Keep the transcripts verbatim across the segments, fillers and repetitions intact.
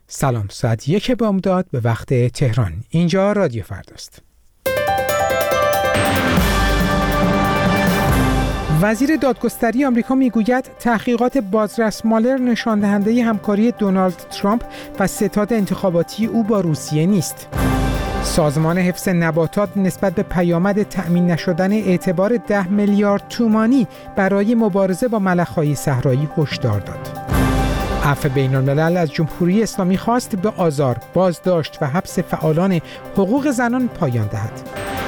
سلام، ساعت یک بامداد به وقت تهران. اینجا رادیو فرداست. وزیر دادگستری آمریکا میگوید تحقیقات بازرس مالر نشان دهنده همکاری دونالد ترامپ و ستاد انتخاباتی او با روسیه نیست. سازمان حفظ نباتات نسبت به پیامد تأمین نشدن اعتبار ده میلیارد تومانی برای مبارزه با ملخ‌های صحرایی هشدار داد. عفو بین‌الملل از جمهوری اسلامی خواست به آزار، بازداشت و حبس فعالان حقوق زنان پایان دهد.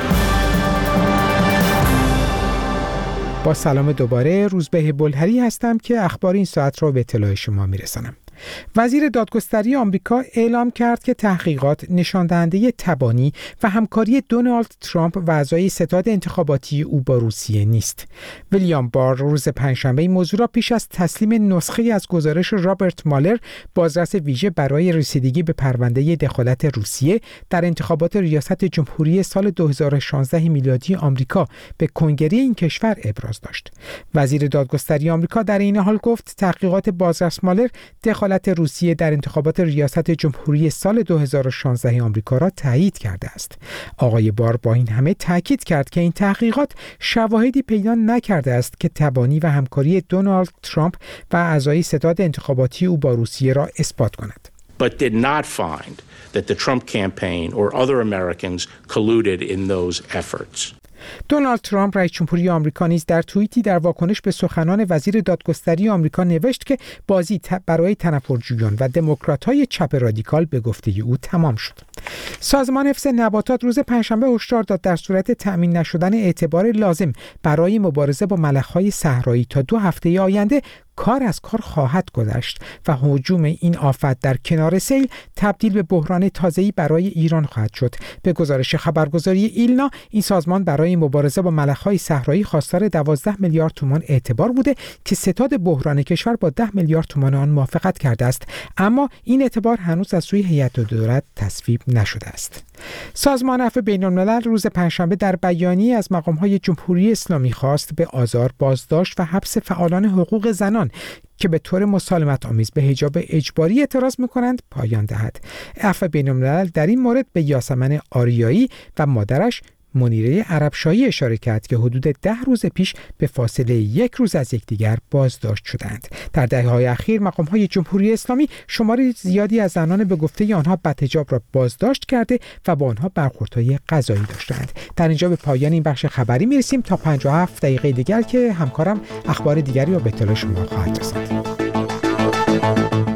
با سلام دوباره، روزبه بلهری هستم که اخبار این ساعت را به اطلاع شما میرسانم. وزیر دادگستری آمریکا اعلام کرد که تحقیقات نشان دهنده تبانی و همکاری دونالد ترامپ و اعضای ستاد انتخاباتی او با روسیه نیست. ویلیام بار روز پنجشنبه این موضوع را پیش از تسلیم نسخه از گزارش رابرت مالر، بازرس ویژه برای رسیدگی به پرونده دخالت روسیه در انتخابات ریاست جمهوری سال دو هزار و شانزده میلادی آمریکا به کنگره این کشور ابراز داشت. وزیر دادگستری آمریکا در این حال گفت تحقیقات بازرس مالر دخالت روسیه در انتخابات ریاست جمهوری سال دو هزار و شانزده آمریکا را تایید کرده است. آقای بار با این همه تاکید کرد که این تحقیقات شواهدی پیدا نکرده است که تبانی و همکاری دونالد ترامپ و اعضای ستاد انتخاباتی او با روسیه را اثبات کند. But did not find that the Trump campaign or other Americans colluded in those efforts. دونالد ترامپ رئیس جمهوری آمریکا نیز در توییتی در واکنش به سخنان وزیر دادگستری آمریکا نوشت که بازی برای تنفرجویان و دموکرات‌های چپ رادیکال به گفته او تمام شد. سازمان حفظ نباتات روز پنجشنبه هشدار داد در صورت تأمین نشدن اعتبار لازم برای مبارزه با ملخ‌های صحرایی تا دو هفته آینده کار از کار خواهد گذشت و هجوم این آفت در کنار سیل تبدیل به بحران تازه‌ای برای ایران خواهد شد. به گزارش خبرگزاری ایلنا، این سازمان برای مبارزه با ملخ‌های صحرایی خواستار دوازده میلیارد تومان اعتبار بوده که ستاد بحران کشور با ده میلیارد تومان آن موافقت کرده است، اما این اعتبار هنوز از سوی هیئت دولت تصویب نشده است. سازمان عفو بین‌الملل روز پنجشنبه در بیانیه از مقام‌های جمهوری اسلامی خواست به آزار، بازداشت و حبس فعالان حقوق زنان که به طور مسالمت آمیز به حجاب اجباری اعتراض می‌کنند پایان دهد. عفو بین‌الملل در این مورد به یاسمن آریایی و مادرش منیره عربشاهی اشاره کرد که حدود ده روز پیش به فاصله یک روز از یکدیگر بازداشت شدند. در دهه‌های اخیر مقام‌های جمهوری اسلامی شماری زیادی از زنان به گفته آنها بدحجاب را بازداشت کرده و با آنها برخوردهای قضایی داشتند. در اینجا به پایان این بخش خبری میرسیم تا پنجاه و هفت دقیقه دیگر که همکارم اخبار دیگری را به اطلاع شما خواهد رساند.